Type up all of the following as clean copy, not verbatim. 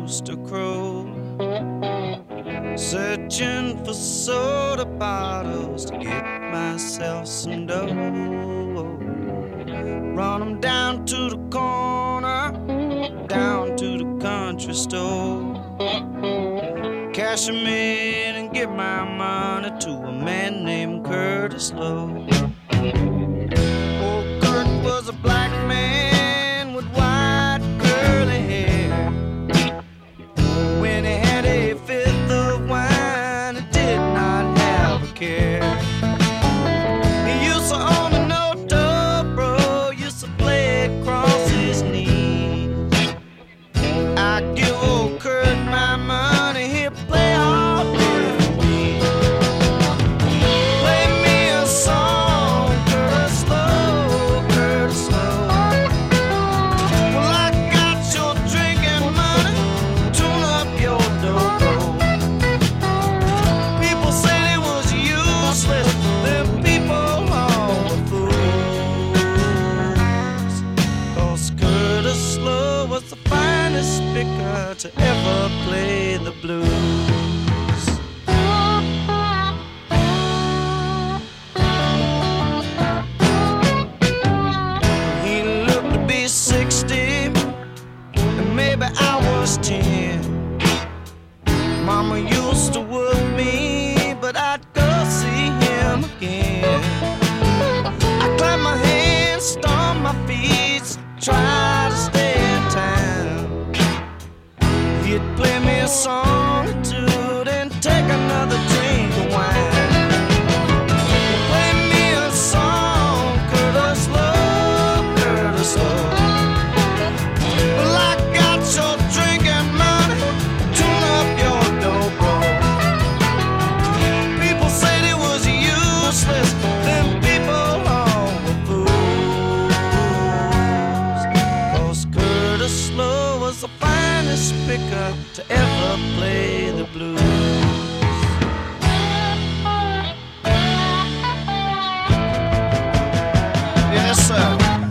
rooster crowed, searching for soda bottles to get myself some dough. Run 'em down to the corner, down to the country store, cash 'em in and give my money to a man named Curtis Lowe. Oh, Kurt was a black man with white curly hair. When he had a fifth of wine, he did not have a care. He used to own a no dobro, used to play across his knees. I give old Kurt my money, he'll play all day for me. Play me a song, Curtis Lowe, Curtis Lowe. Well, I got your drinking money, tune up your dobro. People said it was useless, them people all were fools. 'Cause Curtis Lowe was the finest picker to ever play the blues. He looked to be 60, and maybe I was 10. Mama used to work me, but I'd go see him again. I clap my hands, stomp my feet, try to stay in town. He'd play me a song or two, then take another drink of wine. Play me a song, Curtis Lowe, Curtis Lowe. Well, I got your drinking money, tune up your dobro. People said it was useless, them people all were fools. 'Cause Curtis Lowe was the finest picker to ever play the blues. Yes, sir.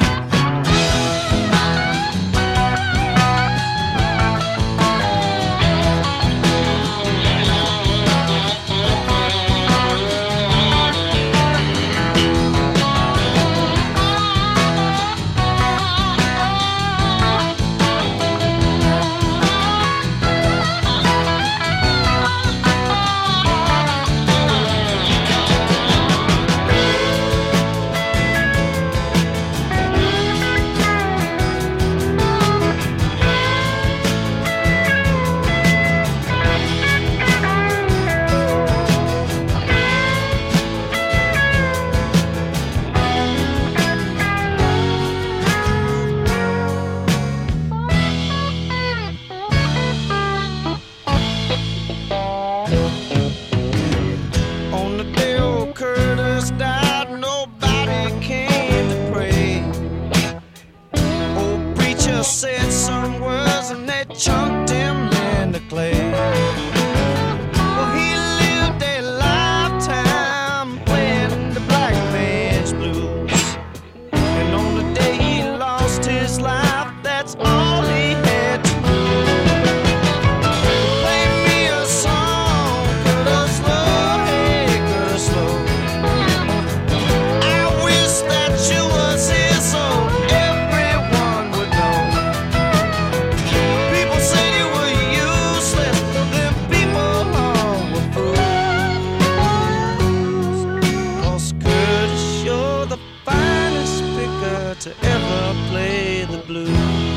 On the day old Curtis died, nobody came to pray. Old preacher said some words and they chunked him in the clay. Well, he lived a lifetime playing the black man's blues. And on the day he lost his life, that's all he had to do. Play me a song, Curtis Lowe, hey, Curtis Lowe. I wish that you was here so everyone would know. People said you were useless, them people all were fools. 'Cause Curtis, you're the finest picker to ever play the blues.